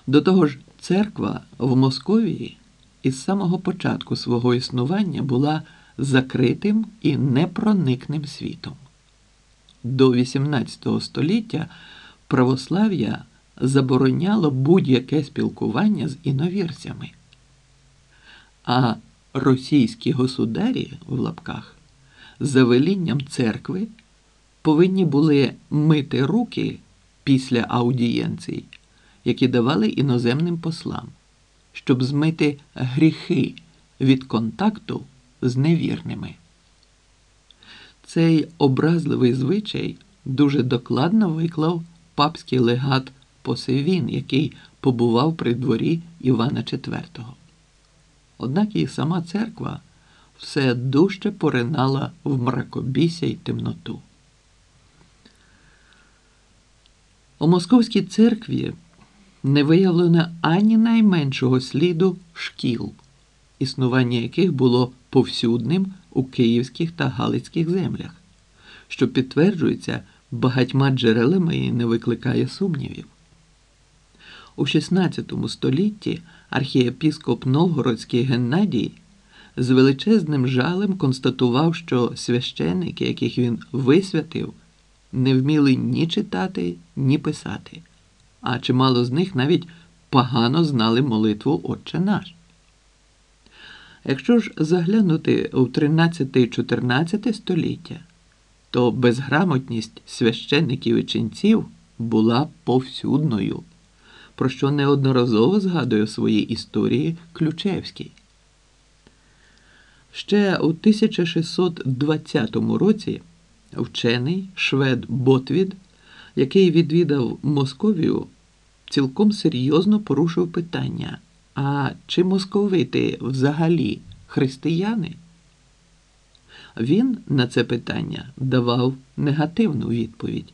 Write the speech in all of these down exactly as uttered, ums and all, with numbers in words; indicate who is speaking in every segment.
Speaker 1: До того ж, церква в Московії із самого початку свого існування була закритим і непроникним світом. До вісімнадцятого століття православ'я забороняло будь-яке спілкування з іновірцями. А російські государі, в лапках, за велінням церкви повинні були мити руки після аудієнцій, які давали іноземним послам, щоб змити гріхи від контакту з невірними. Цей образливий звичай дуже докладно виклав папський легат Посевін, який побував при дворі Івана четвертого. Однак і сама церква все дужче поринала в мракобісся й темноту. У Московській церкві не виявлено ані найменшого сліду шкіл, існування яких було повсюдним у київських та галицьких землях, що підтверджується багатьма джерелами і не викликає сумнівів. У шістнадцятому столітті архієпіскоп Новгородський Геннадій з величезним жалем констатував, що священники, яких він висвятив, не вміли ні читати, ні писати, а чимало з них навіть погано знали молитву «Отче наш». Якщо ж заглянути у тринадцяте-чотирнадцяте століття, то безграмотність священників і ченців була повсюдною, про що неодноразово згадує у своїй історії Ключевський. Ще у тисяча шістсот двадцятому році вчений швед Ботвід, який відвідав Московію, цілком серйозно порушив питання: а чи московити взагалі християни? Він на це питання давав негативну відповідь.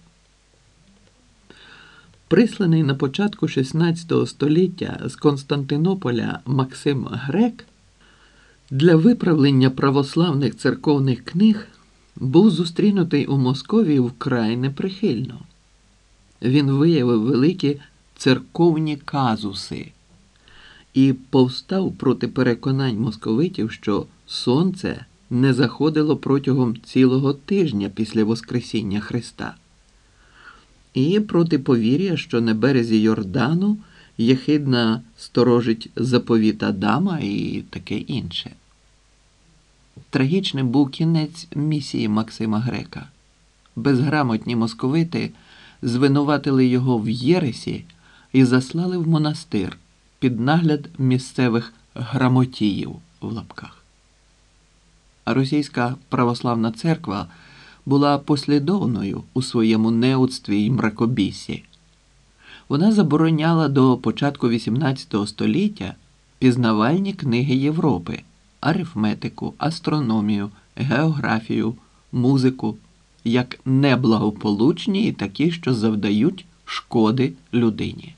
Speaker 1: Присланий на початку шістнадцятого століття з Константинополя Максим Грек для виправлення православних церковних книг був зустрінутий у Московії вкрай неприхильно. Він виявив великі церковні казуси і повстав проти переконань московитів, що сонце не заходило протягом цілого тижня після Воскресіння Христа, і проти повір'я, що на березі Йордану єхидна сторожить заповіт Адама і таке інше. Трагічним був кінець місії Максима Грека. Безграмотні московити звинуватили його в єресі і заслали в монастир під нагляд місцевих грамотіїв в лапках. А російська православна церква була послідовною у своєму неудстві й мракобіссі. Вона забороняла до початку вісімнадцятого століття пізнавальні книги Європи, арифметику, астрономію, географію, музику, як неблагополучні і такі, що завдають шкоди людині.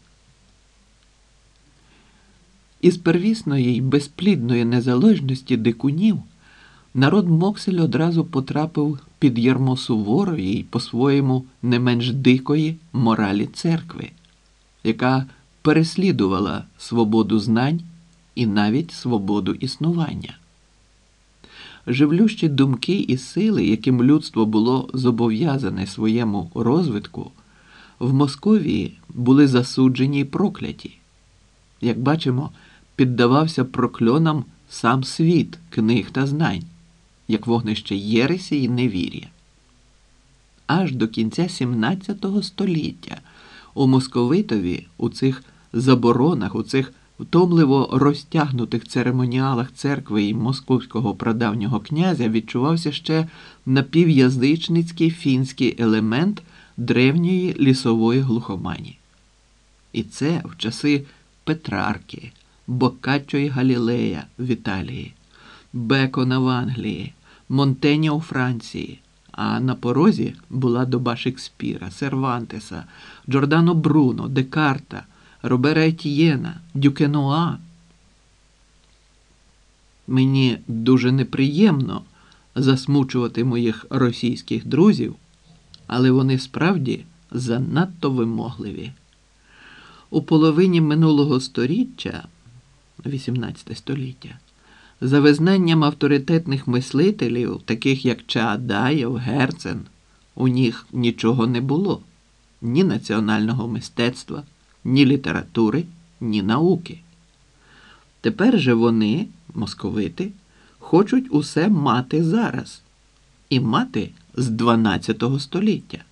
Speaker 1: Із первісної й безплідної незалежності дикунів народ Моксель одразу потрапив під ярмо суворої й по-своєму не менш дикої моралі церкви, яка переслідувала свободу знань і навіть свободу існування. Живлющі думки і сили, яким людство було зобов'язане своєму розвитку, в Московії були засуджені й прокляті. Як бачимо, піддавався прокльонам сам світ книг та знань, як вогнище єресі й невір'я. Аж до кінця сімнадцятого століття у московитові, у цих заборонах, у цих втомливо розтягнутих церемоніалах церкви і московського прадавнього князя відчувався ще напів'язичницький фінський елемент древньої лісової глухомані. І це в часи Петрарки, Боккаччо і Галілея в Італії, Бекона в Англії, Монтенья у Франції, а на порозі була доба Шекспіра, Сервантеса, Джордано Бруно, Декарта, Робера Етьєна, Дюкенуа. Мені дуже неприємно засмучувати моїх російських друзів, але вони справді занадто вимогливі. У половині минулого сторіччя, вісімнадцяте століття, за визнанням авторитетних мислителів, таких як Чаадаєв, Герцен, у них нічого не було. Ні національного мистецтва, ні літератури, ні науки. Тепер же вони, московити, хочуть усе мати зараз. І мати з дванадцятого століття.